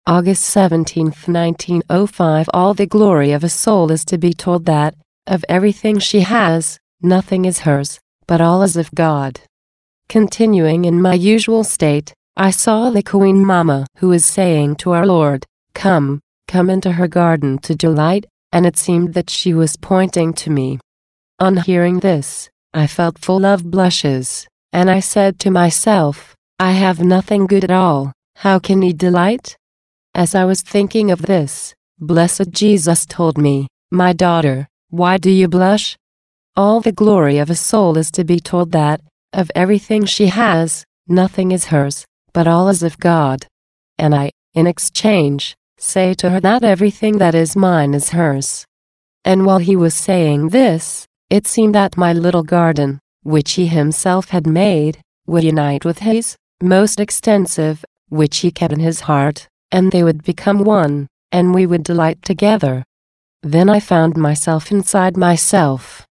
August 17, 1905. All the glory of a soul is to be told that, of everything she has, nothing is hers, but all is of God. Continuing in my usual state, I saw the Queen Mama, who is saying to our Lord, "Come, come into her garden to delight," and it seemed that she was pointing to me. On hearing this, I felt full of blushes, and I said to myself, "I have nothing good at all, how can he delight?" As I was thinking of this, blessed Jesus told me, "My daughter, why do you blush? All the glory of a soul is to be told that, of everything she has, nothing is hers, but all is of God. And I, in exchange, say to her that everything that is mine is hers." And while he was saying this, it seemed that my little garden, which he himself had made, would unite with his, most extensive, which he kept in his heart, and they would become one, and we would delight together. Then I found myself inside myself,